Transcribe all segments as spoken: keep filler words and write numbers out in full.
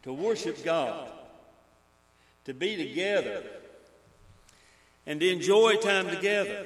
to worship God, to be together, and to enjoy time together.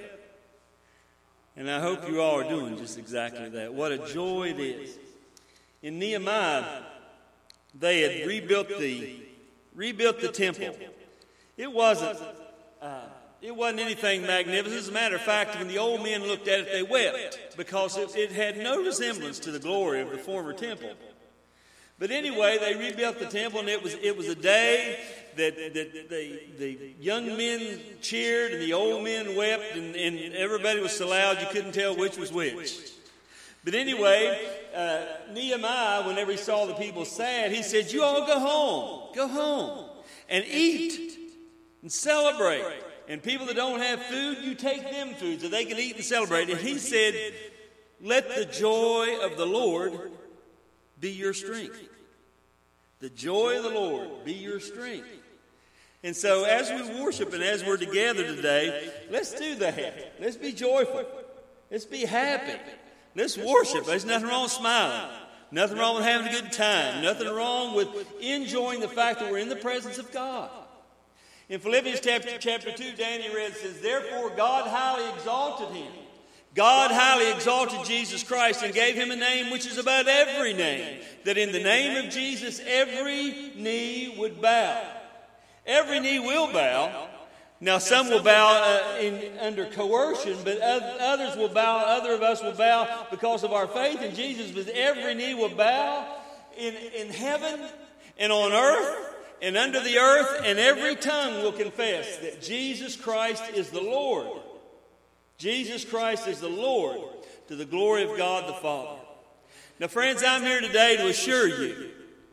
And I hope you all are doing just exactly that. What a joy it is. In Nehemiah, they had rebuilt the rebuilt the temple. It wasn't uh, it wasn't anything magnificent. As a matter of fact, when the old men looked at it, they wept because it, it had no resemblance to the glory of the former temple. But anyway, they rebuilt the temple, and it was it was a day that, that the, the young men cheered and the old men wept, and, and everybody was so loud you couldn't tell which was which. But anyway, uh, Nehemiah, whenever he saw the people sad, he said, "You all go home, go home and eat and celebrate. And people that don't have food, you take them food so they can eat and celebrate." And he said, "Let the joy of the Lord be your strength." The joy of the Lord be your strength. And so as we worship and as we're together today, let's do that. Let's be joyful. Let's be happy. Let's worship. There's nothing wrong with smiling. Nothing wrong with having a good time. Nothing wrong with enjoying the fact that we're in the presence of God. In Philippians chapter, chapter two, Danny read, says, "Therefore God highly exalted him." God highly exalted Jesus Christ and gave him a name which is above every name, that in the name of Jesus every knee would bow. Every knee will bow. Now some will bow uh, in, under coercion, but others will bow, other of us will bow because of our faith in Jesus. But every knee will bow in, in heaven and on earth and under the earth, and every tongue will confess that Jesus Christ is the Lord. Jesus Christ is the Lord, to the glory of God the Father. Now, friends, I'm here today to assure you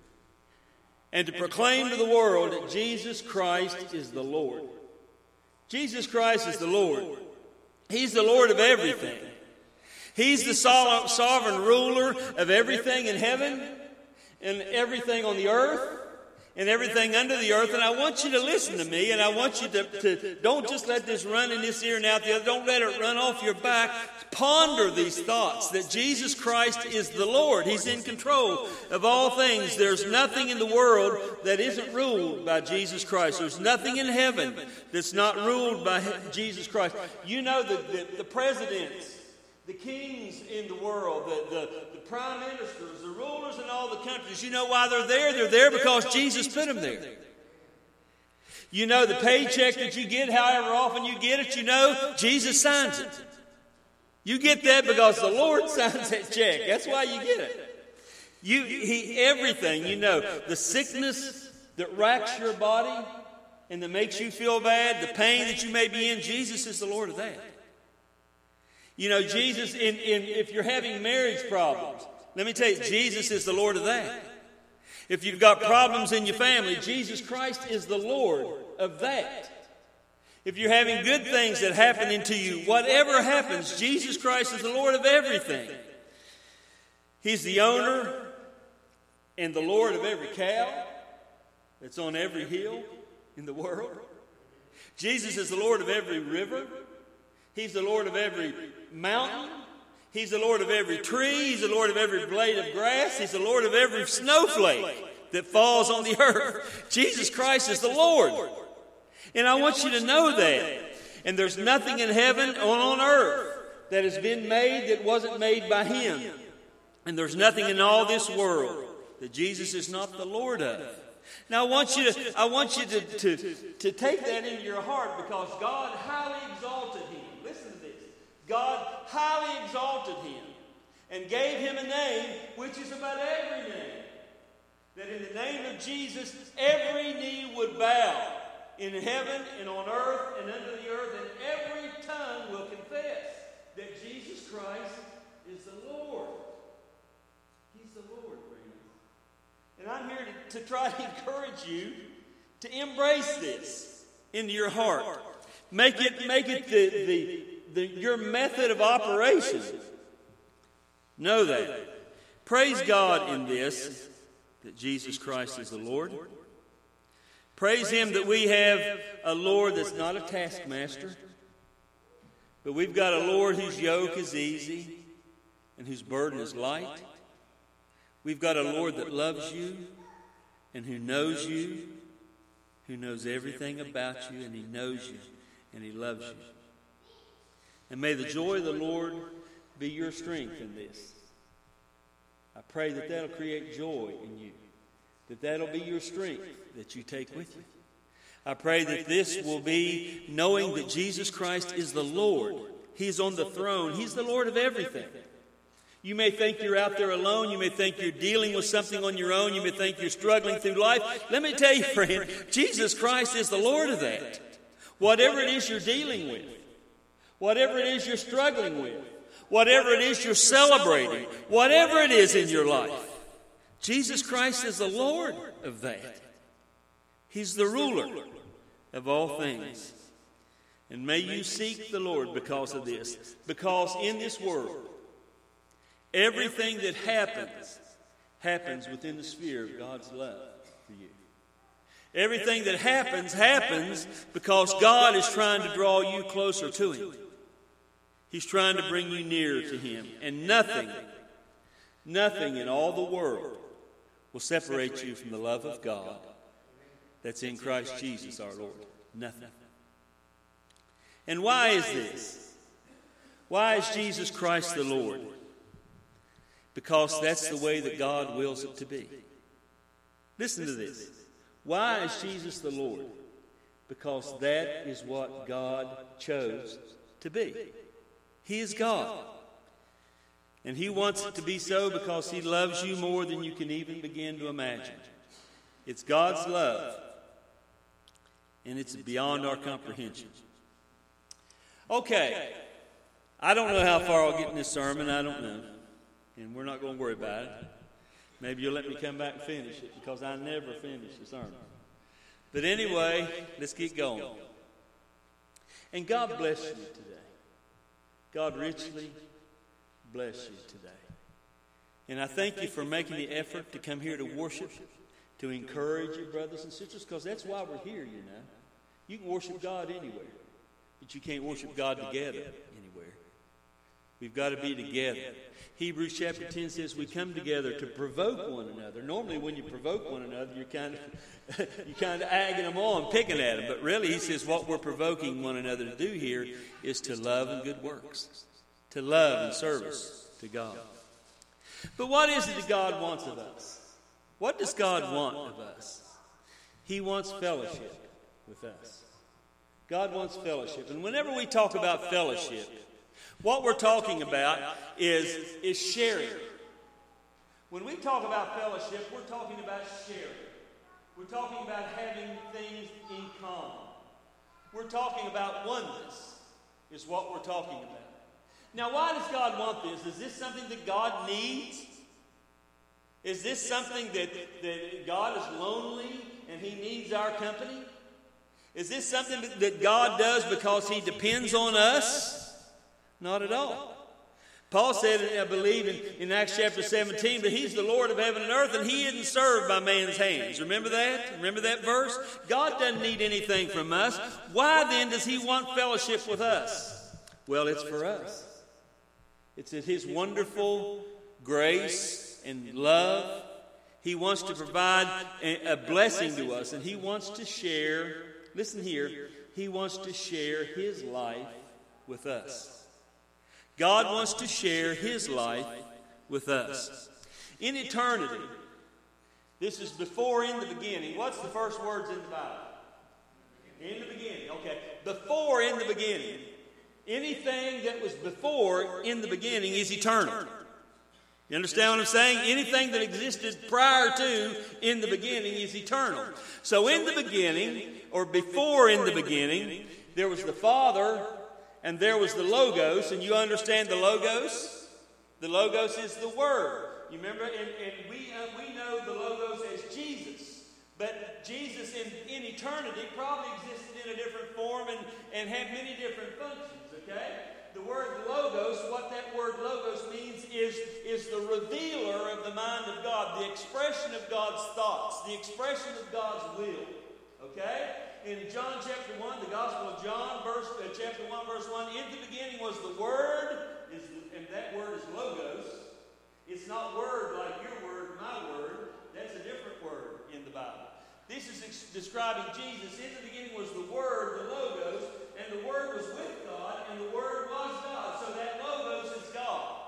and to proclaim to the world that Jesus Christ is the Lord. Jesus Christ is the Lord. He's the Lord of everything. He's the sovereign ruler of everything in heaven and everything on the earth and everything under the earth. And I want you to listen to me, and I want you to, to don't just let this run in this ear and out the other. Don't let it run off your back. Ponder these thoughts, that Jesus Christ is the Lord. He's in control of all things. There's nothing in the world that isn't ruled by Jesus Christ. There's nothing in heaven that's not ruled by Jesus Christ. You know, the, the, the presidents, the kings in the world, the, the, the prime ministers, the rulers in all the countries, you know why they're there? They're there because Jesus put them there. You know, the paycheck that you get, however often you get it, you know, Jesus signs it. You get that because the Lord signs that check. That's why you get it. You, he, everything, you know, the sickness that racks your body and that makes you feel bad, the pain that you may be in, Jesus is the Lord of that. You know, Jesus, in, in, if you're having marriage problems, let me tell you, Jesus is the Lord of that. If you've got problems in your family, Jesus Christ is the Lord of that. If you're having good things that happen into you, whatever happens, Jesus Christ is the Lord of everything. He's the owner and the Lord of every cow that's on every hill in the world. Jesus is the Lord of every river. He's the Lord of every mountain. He's the Lord of every tree. He's the Lord of every blade of grass. He's the Lord of every snowflake that falls on the earth. Jesus Christ is the Lord. And I want you to know that. And there's nothing in heaven or on earth that has been made that wasn't made by Him. And there's nothing in all this world that Jesus is not the Lord of. Now I want you to, I want you to, to, to take that into your heart, because God highly exalted Him. Listen to this. God highly exalted Him and gave Him a name which is above every name. That in the name of Jesus, every knee would bow in heaven and on earth and under the earth, and every tongue will confess that Jesus Christ is the Lord. He's the Lord, friends. And I'm here to, to try to encourage you to embrace this into your heart. Make it, make it the, the, the, your method of operation. Know that. Praise God in this, that Jesus Christ is the Lord. Praise Him that we have a Lord that's not a taskmaster, but we've got a Lord whose yoke is easy and whose burden is light. We've got a Lord that loves you and who knows you, who knows everything about you, and he knows you, and he loves you. And may the joy of the Lord be your strength in this. I pray that that'll create joy in you, that that'll be your strength that you take with you. I pray that this will be knowing that Jesus Christ is the Lord. He's on the throne. He's the Lord of everything. You may think you're out there alone. You may think you're dealing with something on your own. You may think you're struggling through life. Let me tell you, friend, Jesus Christ is the Lord of that. Whatever it is you're dealing with, whatever it is you're struggling with, whatever it is you're celebrating, whatever it is in your life, Jesus Christ is the Lord of that. He's the ruler of all things. And may you seek the Lord because of this. Because in this world, everything that happens, happens within the sphere of God's love for you. Everything that happens, happens because God is trying to draw you closer to Him. He's trying to bring you nearer to Him. And nothing, nothing in all the world will separate you from the love of God that's in Christ Jesus our Lord. Nothing. And why is this? Why is Jesus Christ the Lord? Because that's the way that God wills it to be. Listen to this. Why is Jesus the Lord? Because that is what God chose to be. He is God. And He wants it to be so because He loves you more than you can even begin to imagine. It's God's love. And it's beyond our comprehension. Okay. I don't know how far I'll get in this sermon. I don't know. And we're not going to worry about it. Maybe you'll let me come back and finish it because I never finish the sermon. But anyway, let's get going. And God bless you today. God richly bless you today. And I thank you for making the effort to come here to worship, to encourage your brothers and sisters, because that's why we're here, you know. You can worship God anywhere, but you can't worship God together anywhere. We've got to be together. Hebrews chapter ten says we come together to provoke one another. Normally when you provoke one another, you're kind of you're kind of agging them on, picking at them. But really, he says what we're provoking one another to do here is to love and good works, to love and service to God. But what is it that God wants of us? What does God want of us? He wants fellowship with us. God wants fellowship. And whenever we talk about fellowship, what we're talking about is, is sharing. When we talk about fellowship, we're talking about sharing. We're talking about having things in common. We're talking about oneness is what we're talking about. Now, why does God want this? Is this something that God needs? Is this something that, that God is lonely and He needs our company? Is this something that God does because He depends on us? Not at all. Paul said, I believe in, in Acts chapter seventeen, but He's the Lord of heaven and earth, and He isn't served by man's hands. Remember that? Remember that verse? God doesn't need anything from us. Why then does He want fellowship with us? Well, it's for us. It's in His wonderful grace and love. He wants to provide a, a blessing to us, and He wants to share, listen here, He wants to share His life with us. God wants to share His life with us. In eternity, this is before in the beginning. What's the first words in the Bible? In the beginning. Okay. Before in the beginning. Anything that was before in the beginning is eternal. You understand what I'm saying? Anything that existed prior to in the beginning is eternal. So in the beginning, or before in the beginning, there was the Father, and there was the Logos, and you understand the Logos? The Logos is the Word. You remember? And, and we, uh, we know the Logos as Jesus. But Jesus in, in eternity probably existed in a different form and, and had many different functions, okay? The word Logos, what that word Logos means is, is the revealer of the mind of God, the expression of God's thoughts, the expression of God's will, okay? In John chapter one, the Gospel of John, verse, uh, chapter one, verse one, in the beginning was the Word, is the, and that word is Logos. It's not word like your word, my word. That's a different word in the Bible. describing Jesus. In the beginning was the Word, the Logos, and the Word was with God, and the Word was God. So that Logos is God.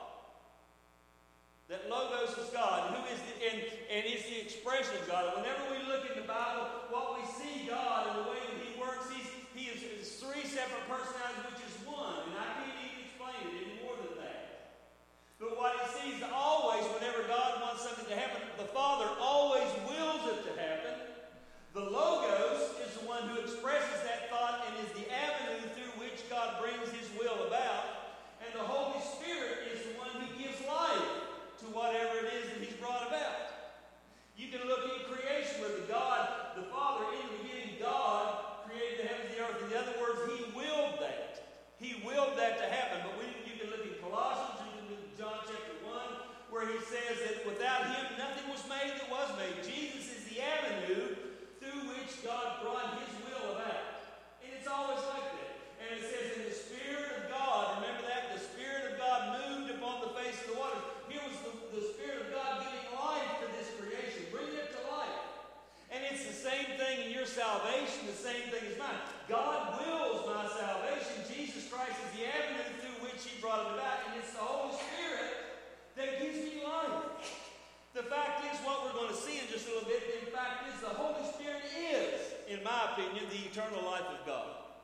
That Logos is God. And who is the, and, and it's the expression of God. And whenever we look in the Bible, what we see God and the way that He works, He's, He is, is three separate personalities, which is one. And I can't even explain it any more than that. But what He sees always, whenever God wants something to happen, the Father always wills it to happen. The Logos is the one who expresses that thought and is the avenue through which God brings His will about. And the Holy Spirit is the one who gives life to whatever it is that He's brought about. You can look at creation where the God, the Father, in the beginning, God created the heavens and the earth. In other words, He willed that. He willed that to happen. But we, you can look in Colossians, you can look in John chapter one, where He says that without Him, nothing was made that was made. Jesus is the avenue through which God brought His will about. And it's always like that. And it says in the Spirit of God, remember that? The Spirit of God moved upon the face of the waters. Here was the, the Spirit of God giving life to this creation, bringing it to life. And it's the same thing in your salvation, the same thing as mine. God wills my salvation. Jesus Christ is the avenue through which He brought it about. And it's the Holy Spirit that gives me life. The fact is, what we're going to see in just a little bit, in fact is the Holy Spirit is, in my opinion, the eternal life of God.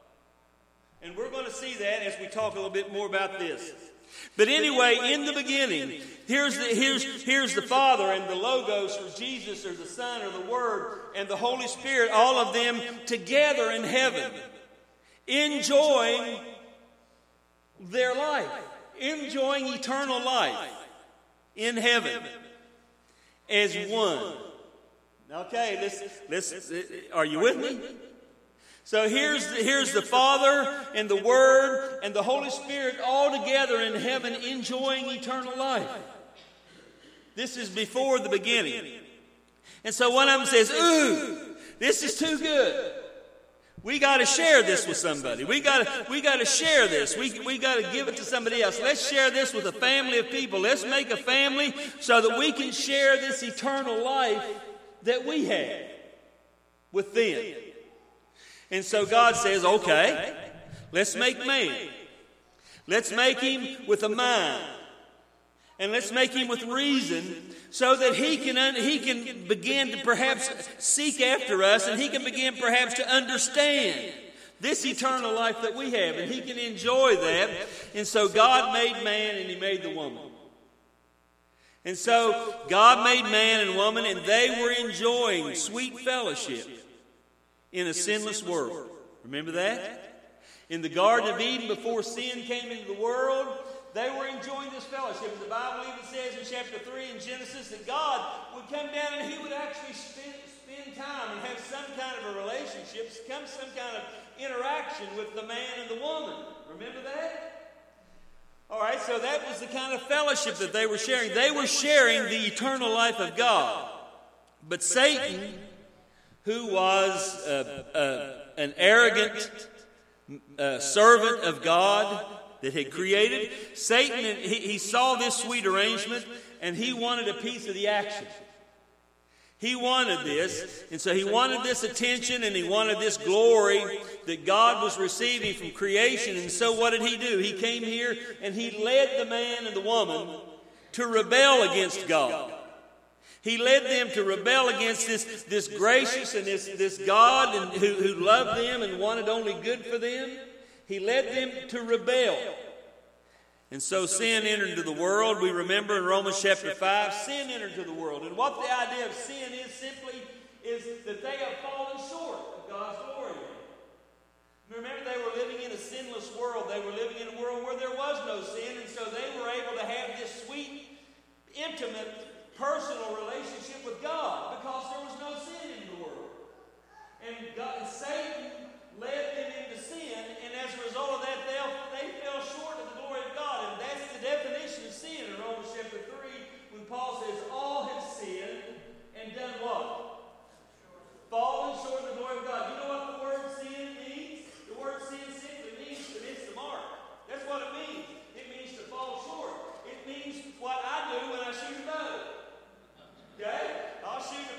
And we're going to see that as we talk a little bit more about this. But anyway, in the beginning, here's the, here's, here's the Father and the Logos, or Jesus, or the Son, or the Word, and the Holy Spirit, all of them together in heaven, enjoying their life, enjoying eternal life in heaven as one. Okay, let's, let's, are you with me? So here's the, here's the Father and the Word and the Holy Spirit all together in heaven enjoying eternal life. This is before the beginning. And so one of them says, ooh, this is too good. We got to share this with somebody. We got to we got to share this. We we got to give it to somebody else. Let's share this with a family of people. Let's make a family so that we can share this eternal life that we have with them. And so God says, okay, let's make man. Let's make him with a mind. And let's make him with reason so that he can, un- he can begin to perhaps seek after us, and he can begin perhaps to understand this eternal life that we have, and he can enjoy that. And so God made man and he made the woman. And so God made man and woman, and they were enjoying sweet fellowship in a sinless world. Remember that? In the Garden of Eden, before sin came into the world, they were enjoying this fellowship. The Bible even says in chapter three in Genesis that God would come down and he would actually spend, spend time and have some kind of a relationship, come some kind of interaction with the man and the woman. Remember that? All right, so that was the kind of fellowship that they were sharing. They were sharing the eternal life of God. But Satan, who was uh, uh, an arrogant uh, servant of God that had created, Satan, he, he saw this sweet arrangement, and he wanted a piece of the action. He wanted this, and so he wanted this attention, and he wanted this glory that God was receiving from creation. And so what did he do? He came here, and he led the man and the woman to rebel against God. He led them to rebel against this, this gracious and this, this God and who, who loved them and wanted only good for them. He led them to rebel. And so sin entered into the world. We remember in Romans chapter five, sin entered into the world. And what the idea of sin is simply is that they have fallen short of God's glory. Remember, they were living in a sinless world. They were living in a world where there was no sin. And so they were able to have this sweet, intimate, personal relationship with God because there was no sin in the world. And God, Satan led them into sin, and as a result of that, they, they fell short of the glory of God. And that's the definition of sin in Romans chapter three, when Paul says, all have sinned and done what? Fallen short of the glory of God. You know what the word sin means? The word sin simply means to miss the mark. That's what it means. It means to fall short. It means what I do when I shoot a bow. Okay? I'll shoot a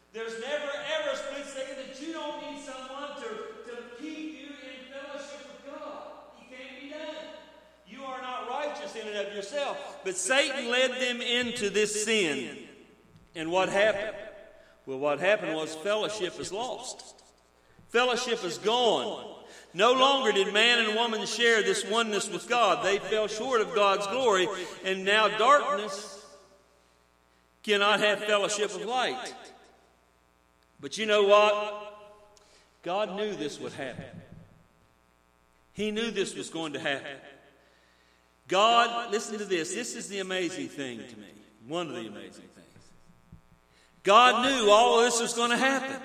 There's never, ever a split second that you don't need someone to, to keep you in fellowship with God. It can't be done. You are not righteous in and of yourself. But Satan led them into this sin. And what happened? Well, what happened was fellowship is lost. Fellowship is gone. No longer did man and woman share this oneness with God. They fell short of God's glory. And now darkness cannot have fellowship with light. But you know what? God knew this would happen. He knew this was going to happen. God, listen to this. This is the amazing thing to me. One of the amazing things. God knew all of this was going to happen.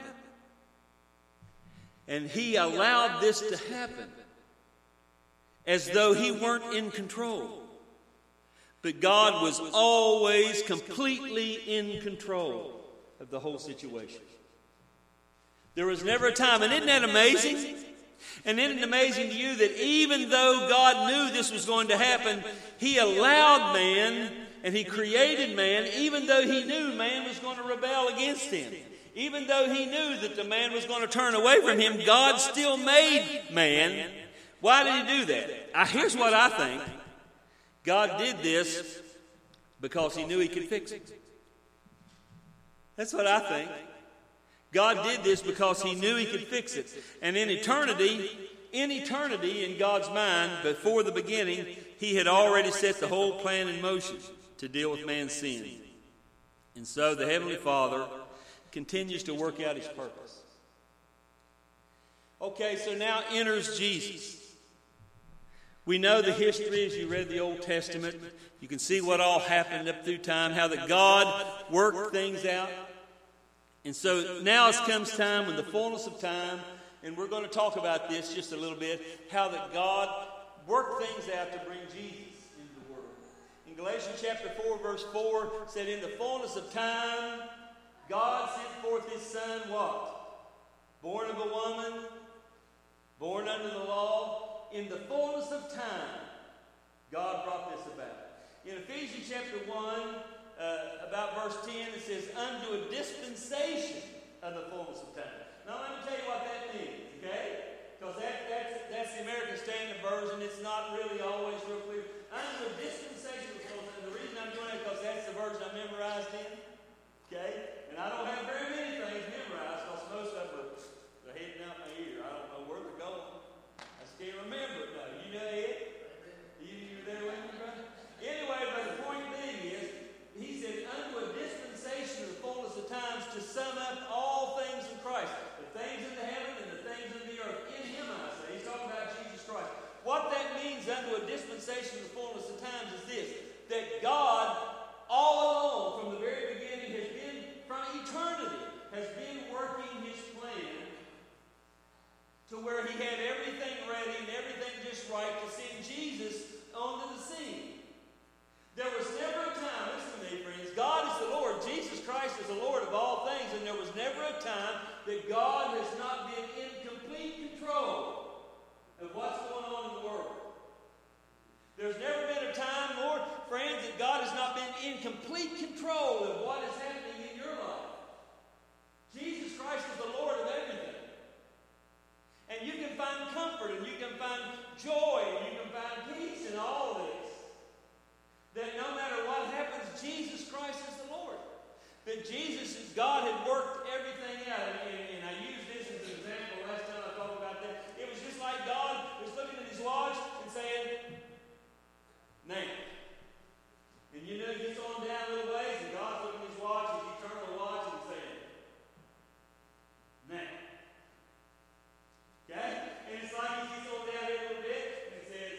And He allowed this to happen as though He weren't in control. But God was always completely in control of the whole situation. There was never a time, and isn't that amazing? And isn't it amazing to you that even though God knew this was going to happen, He allowed man and He created man, even though He knew man was going to rebel against Him. Even though He knew that the man was going to turn away from Him, God still made man. Why did He do that? Uh, here's what I think. God did this because He knew He could fix it. That's what I think. God did this because He knew He could fix it. And in eternity, in eternity, in God's mind, before the beginning, He had already set the whole plan in motion to deal with man's sin. And so the Heavenly Father continues to work out His purpose. Okay, so now enters Jesus. We know the history as you read the Old Testament. You can see what all happened up through time, how that God worked things out. And so now it comes time, in the fullness of time, and we're going to talk about this just a little bit, how that God worked things out to bring Jesus into the world. In Galatians chapter four, verse four, said, in the fullness of time, God sent forth His Son, what? Born of a woman, born under the law. In the fullness of time, God brought this about. In Ephesians chapter one, Uh, about verse ten, it says, unto a dispensation of the fullness of time. Now, let me tell you what that means, okay? Because that, that's, that's the American Standard Version. It's not really always real clear. Unto a dispensation of the fullness of time. The reason I'm doing that is because that's the version I memorized in, okay? And I don't have very many things memorized because most of them are heading out my ear. I don't know where they're going. I just can't remember it now. You know it? You, you were there with me, brother? Anyway, but the point being is, He said, unto a dispensation of the fullness of times, to sum up all things in Christ. The things in the heaven and the things in the earth. In Him, I say. He's talking about Jesus Christ. What that means, unto a dispensation of the fullness of times, is this. That God, all along, from the very beginning, has been, from eternity, has been working His plan to where He had everything ready and everything just right to send Jesus onto the scene. There was never a time, listen to me, friends, God is the Lord. Jesus Christ is the Lord of all things, and there was never a time that God has not been in complete control of what's going on in the world. There's never been a time, Lord, friends, that God has not been in complete control of what is happening in your life. Jesus Christ is the Lord of everything. And you can find comfort, and you can find joy, and you can find peace in all of this. That no matter what happens, Jesus Christ is the Lord. That Jesus, God had worked everything out. And, and, and I used this as an example last time I talked about that. It was just like God was looking at His watch and saying, now. And you know, he gets on down a little ways, and God's looking at His watch, His eternal watch, and saying, now. Okay? And it's like He gets on down here a little bit, and it says,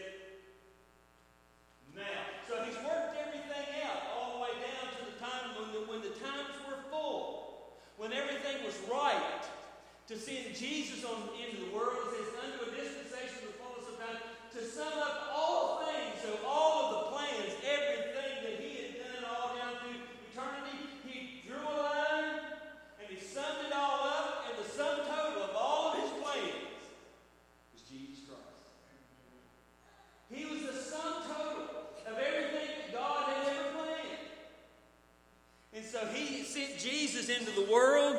now. So He's worked everything out all the way down to the time when the, when the times were full, when everything was right, to send Jesus on into the world. It says, unto a dispensation of the fullness of time, to sum up all things. So all of the plans, everything that He had done all down through eternity, He drew a line and He summed it all up, and the sum total of all of His plans was Jesus Christ. He was the sum total of everything that God had ever planned. And so He sent Jesus into the world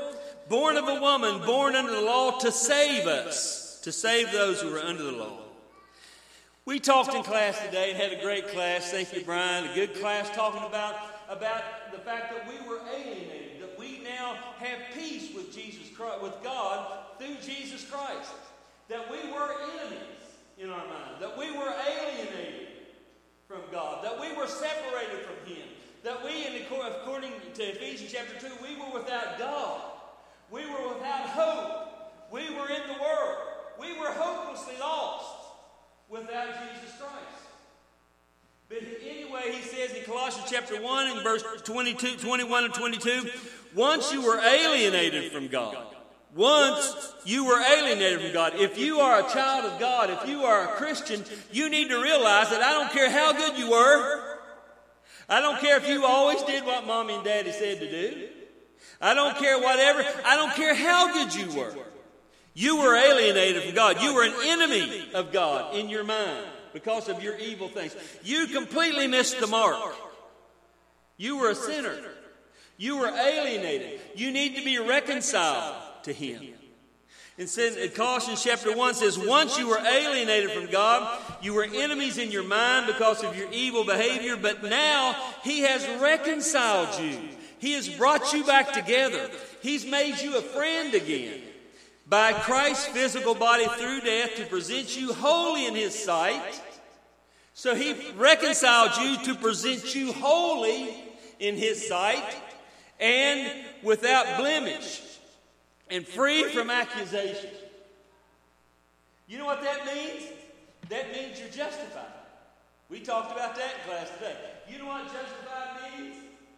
born of a woman, born under the law to save us, to save those who are under the law. We talked in class today and had a great class. Thank you, Brian. A good class talking about, about the fact that we were alienated, that we now have peace with Jesus Christ, with God through Jesus Christ. That we were enemies in our mind, that we were alienated from God, that we were separated from Him, that we, according to Ephesians chapter two, we were without God. We were without hope. We were in the world. We were hopelessly lost without Jesus Christ. But anyway, he says in Colossians chapter one and verse twenty-two, twenty-one and twenty-two, once you were alienated from God. Once you were alienated from God. If you are a child of God, if you are a Christian, you need to realize that I don't care how good you were. I don't care if you always did what Mommy and Daddy said to do. I don't care whatever. I don't care how good you were. You were alienated from God. You were an enemy of God in your mind because of your evil things. You completely missed the mark. You were a sinner. You were alienated. You need to be reconciled to Him. And in Colossians chapter one says, once you were alienated from God, you were enemies in your mind because of your evil behavior, but now He has reconciled you. He has brought you back together. He's made you a friend again by Christ's physical body through death to present you holy in His sight. So He reconciled you to present you holy in His sight and without blemish and free from accusation. You know what that means? That means you're justified. We talked about that in class today. You know what justified means?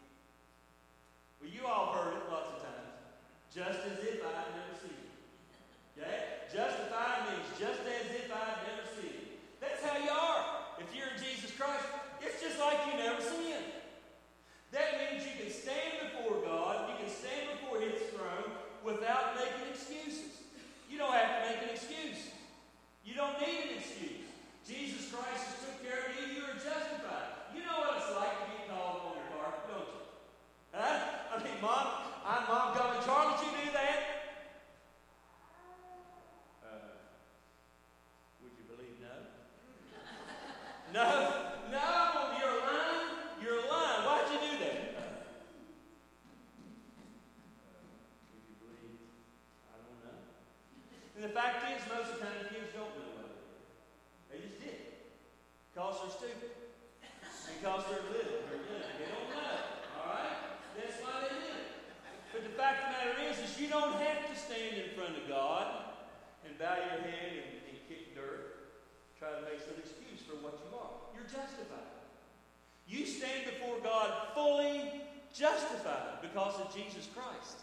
Well, you all heard it lots of times. Just as if I had never seen it. Okay? Justified means just as if I had never seen it. That's how you are. If you're in Jesus Christ, it's just like you never sinned. That means you can stand before God, you can stand before His throne without making excuses. You don't have to make an excuse. You don't need an excuse. Jesus Christ has took care of you. You are justified. You know what it's like to be called on your car, don't you? Huh? I mean, Mom, I'm Mom coming. Charlie, did you do that? Uh, would you believe no? No. No, you're lying. You're lying. Why'd you do that? Would you believe? I don't know. And the fact is, most of the time, kids don't know what they did. They just did. Because they're stupid. Because they're little. They're young. They don't know. All right? That's why they did it. But the fact of the matter is, is you don't have to stand in front of God and bow your head and, and kick dirt, try to make some excuse for what you are. You're justified. You stand before God fully justified because of Jesus Christ.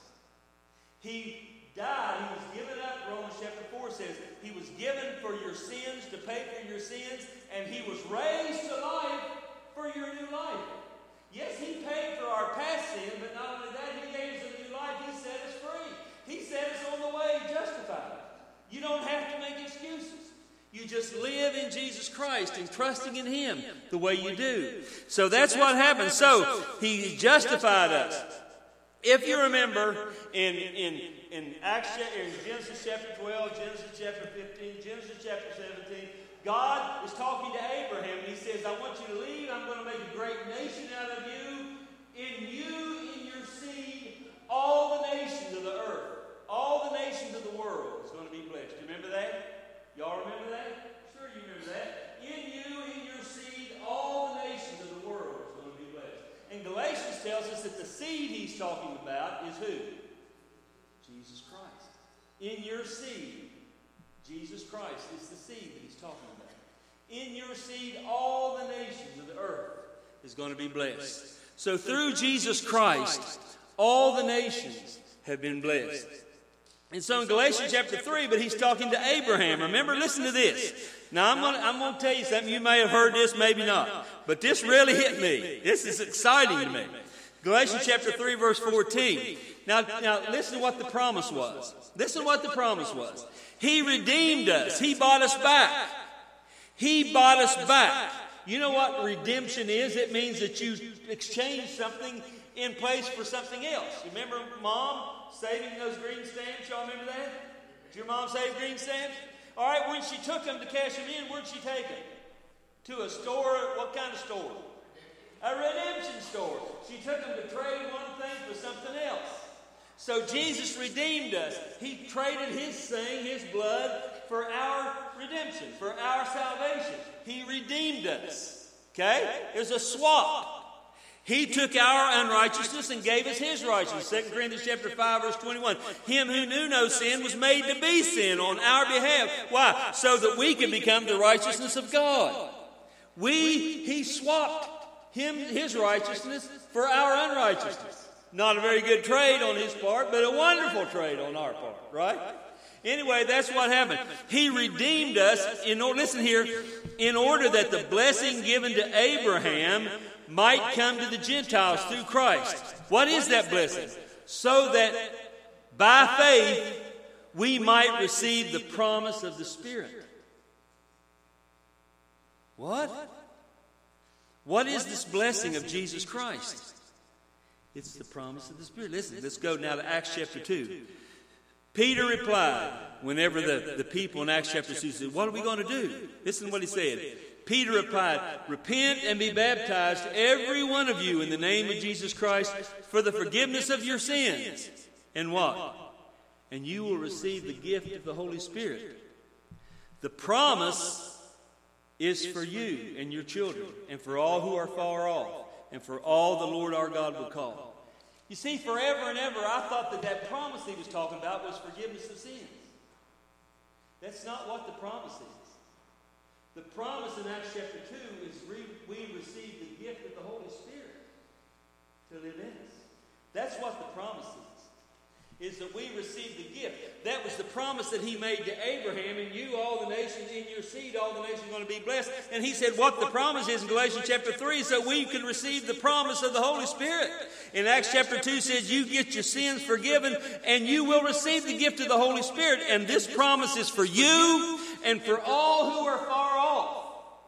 He died. He was given up. Romans chapter four says He was given for your sins, to pay for your sins, and He was raised to life for your new life. Yes, He paid for our past sin, but not only that, He gave us a new life. He set us free. He set us on the way justified. You don't have to make excuses. You just live in Jesus Christ and trusting in Him the way you do. So that's what happened. So He justified us. If you remember in, in, in Acts, in Genesis chapter twelve, Genesis chapter fifteen, Genesis chapter seventeen, God is talking to Abraham and He says, I want you to leave. I'm going to make a great nation out of you. In you, in your seed, all the nations of the earth, all the nations of the world is going to be blessed. Do you remember that? Y'all remember that? Sure you remember that. In you, in your seed, all the nations of the world is going to be blessed. And Galatians tells us that the seed He's talking about is who? Jesus Christ. In your seed, Jesus Christ is the seed that He's talking about. In your seed, all the nations of the earth is going to be blessed. So through Jesus Christ, all the nations have been blessed. And so in Galatians chapter three, but he's talking to Abraham. Remember, listen to this. Now, I'm going I'm going to tell you something. You may have heard this, maybe not. But this really hit me. This is exciting to me. Galatians chapter three, verse fourteen. Now, now listen to what the promise was. Listen to what the promise was. He redeemed us. He bought us back. He bought us back. You know what redemption is? It means that you exchange something in place for something else. You remember, Mom? saving those green stamps? Y'all remember that? Did your mom save green stamps? All right, when she took them to cash them in, where'd she take them? To a store. What kind of store? A redemption store. She took them to trade one thing for something else. So Jesus redeemed us. He traded his thing, his blood, for our redemption, for our salvation. He redeemed us. Okay? It was a swap. He took our unrighteousness and gave us his righteousness. Second Corinthians chapter five, verse twenty-one. Him who knew no sin was made to be sin on our behalf. Why? So that we can become the righteousness of God. We, he swapped him, his righteousness for our unrighteousness. Not a very good trade on his part, but a wonderful trade on our part, right? Anyway, that's what happened. He redeemed us, in, listen here, in order that the blessing given to Abraham might come to the Gentiles through Christ. What is that blessing? So that by faith we might receive the promise of the Spirit. What? What is this blessing of Jesus Christ? It's the promise of the Spirit. Listen, let's go now to Acts chapter two. Peter replied, whenever the, the people in Acts chapter two said, what are we going to do? Listen to what he said. Peter replied, repent and be baptized, every one of you, in the name of Jesus Christ, for the forgiveness of your sins. And what? And you will receive the gift of the Holy Spirit. The promise is for you and your children, and for all who are far off, and for all the Lord our God will call. You see, forever and ever, I thought that that promise he was talking about was forgiveness of sins. That's not what the promise is. The promise in Acts chapter two is re- we receive the gift of the Holy Spirit to live in us. That's what the promise is, is that we receive the gift. That was the promise that he made to Abraham, and you, all the nations, in your seed, all the nations are going to be blessed. And he said what the promise is in Galatians chapter three, so we can receive the promise of the Holy Spirit. In Acts chapter two says you get your sins forgiven, and you will receive the gift of the Holy Spirit. And this promise is for you and for all who are far off.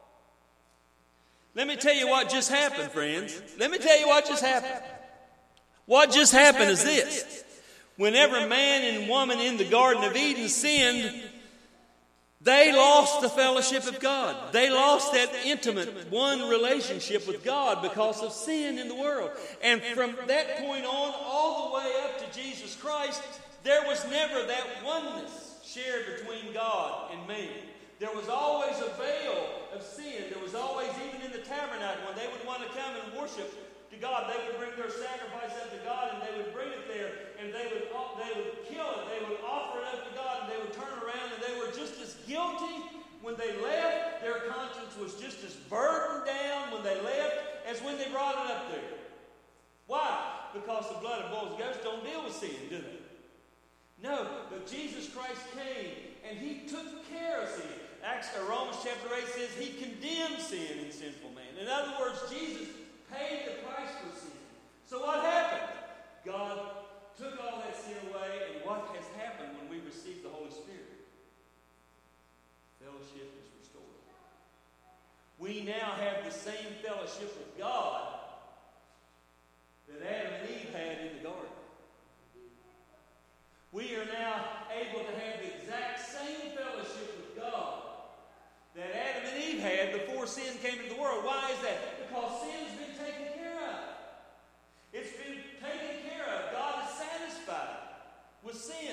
Let me tell you what just happened, friends. Let me tell you what just happened. What just happened is this. Whenever man and woman in the Garden of Eden sinned, they lost the fellowship of God. They lost that intimate one relationship with God because of sin in the world. And from that point on, all the way up to Jesus Christ, there was never that oneness shared between God and man. There was always a veil of sin. There was always, even in the tabernacle, when they would want to come and worship to God, they would bring their sacrifice up to God, and they would bring it there, and they would they would kill it, they would offer it up to God, and they would turn around, and they were just as guilty when they left. Their conscience was just as burdened down when they left as when they brought it up there. Why? Because the blood of bulls and goats don't deal with sin, do they? No, but Jesus Christ came, and he took care of sin. Acts, uh, Romans chapter eight says he condemned sin in sinful man. In other words, Jesus paid the price for sin. So what happened? God took all that sin away, and what has happened when we receive the Holy Spirit? Fellowship is restored. We now have the same fellowship with God that Adam and Eve had in the garden. We are now able to have the exact same fellowship with God that Adam and Eve had before sin came into the world. Why is that? Because sin's been taken care of. It's been taken care of. God is satisfied with sin.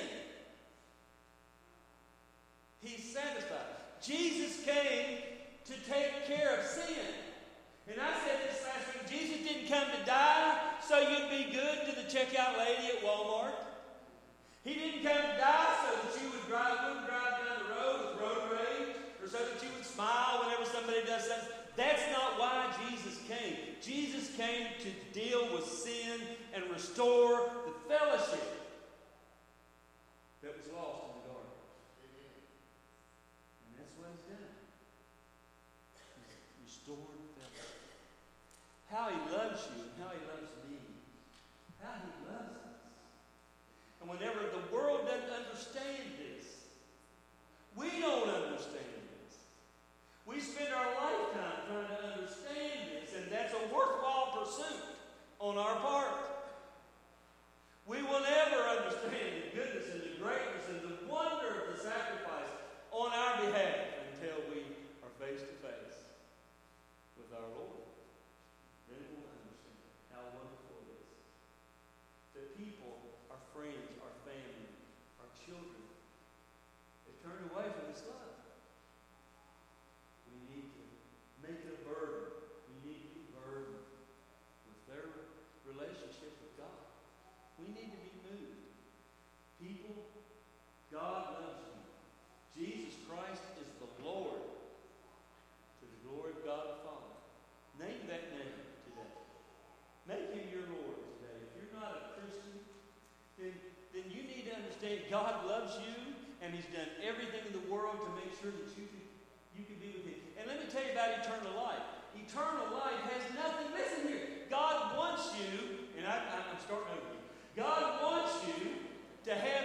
He's satisfied. Jesus came to take care of sin. And I said this last week, Jesus didn't come to die so you'd be good to the checkout lady at Walmart. He didn't come to die so that you would drive, wouldn't drive down the road with road rage, or so that you would smile whenever somebody does something. That's not why Jesus came. Jesus came to deal with sin and restore the fellowship that was lost in the garden. And that's what he's done. He's restored fellowship. How he loves you and how he loves me. How he loves us. And whenever the world doesn't understand this, we don't understand this. We spend our lifetime trying to understand this, and that's a worthwhile pursuit on our part. We will never understand God loves you. Jesus Christ is the Lord, to the glory of God the Father. Name that name today. Make Him your Lord today. If you're not a Christian, then, then you need to understand God loves you, and He's done everything in the world to make sure that you can, you can be with Him. And let me tell you about eternal life. Eternal life has nothing. Listen here. God wants you, and I, I'm starting over here. God wants you to have